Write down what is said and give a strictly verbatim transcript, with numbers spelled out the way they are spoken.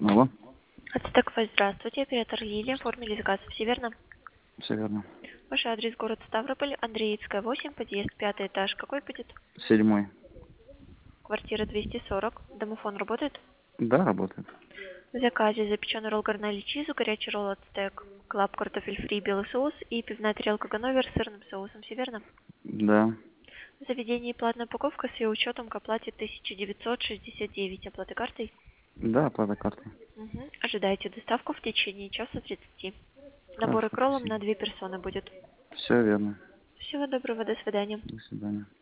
Алло, Ацтек, здравствуйте, оператор Лилия, оформили заказ, все верно? все верно. Ваш адрес город Ставрополь, Андреевская, восемь, подъезд, пятый этаж. Какой будет? Седьмой. Квартира двести сорок. Домофон работает? Да, работает. В заказе запеченный ролл гарнали чизу, горячий ролл ацтек, клаб картофель фри, белый соус и пивная тарелка ганновер с сырным соусом, все верно? Да, В заведении платная упаковка с ее учетом к оплате тысяча девятьсот шестьдесят девять. Оплата картой? да, оплата картой. Мгм. Ожидайте доставку в течение часа тридцати. Набор Хорошо, кроллом спасибо. на две персоны будет. Все верно. Всего доброго, до свидания. До свидания.